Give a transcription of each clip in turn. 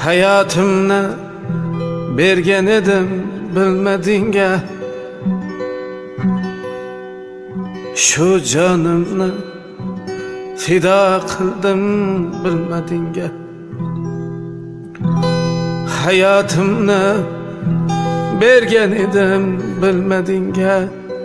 Hayatımni bergan edim bilmadingga, shu jonimni fido qildim bilmadingga. Hayotimni bergan edim bilmadingga,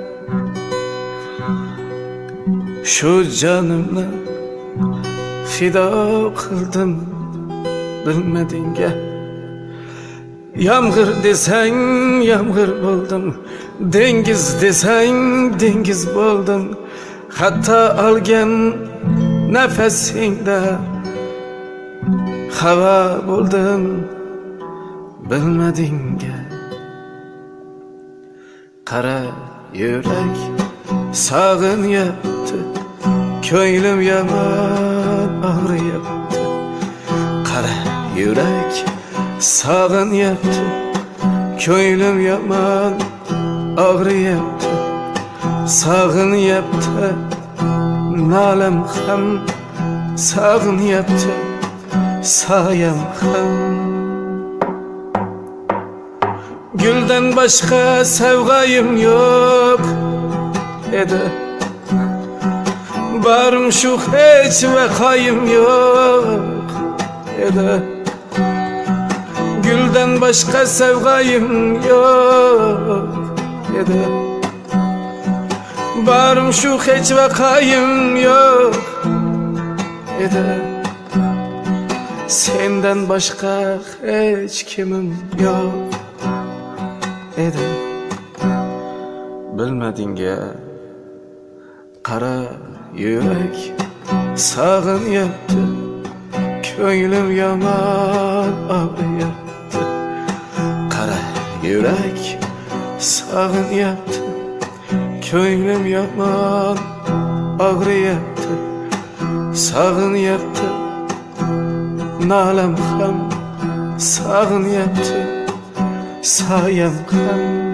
shu jonimni fido qildim bilmadingga. Yomg'ir desang yomg'ir bo'ldim, dengiz desang dengiz bo'ldim. Hatto olgan nafasingda havo bo'ldim bilmadingga. Qara yurak sog'inyapti, ko'nglim yomon og'riyapti. Qara yurak sog'inyapti, ko'nglim yomon og'riyapti. Sog'inyapti, nolam ham sog'inyapti, soyam ham. Guldan boshqa sevgayim yo'q edi, barim shu hech vaqoyim yo'q edi. Guldan boshqa sevgayim yo'q edi, barim shu hech vaqoyim yo'q edi. Sendan boshqa hech kimim yo'q edi bilmadingga. Qara yurak sog'inyapti, ko'nglim yomon og'riyapti. Qara yurak sog'inyapti, ko'nglim yomon og'riyapti. Sog'inyapti, nolam ham sog'inyapti, soyam ham.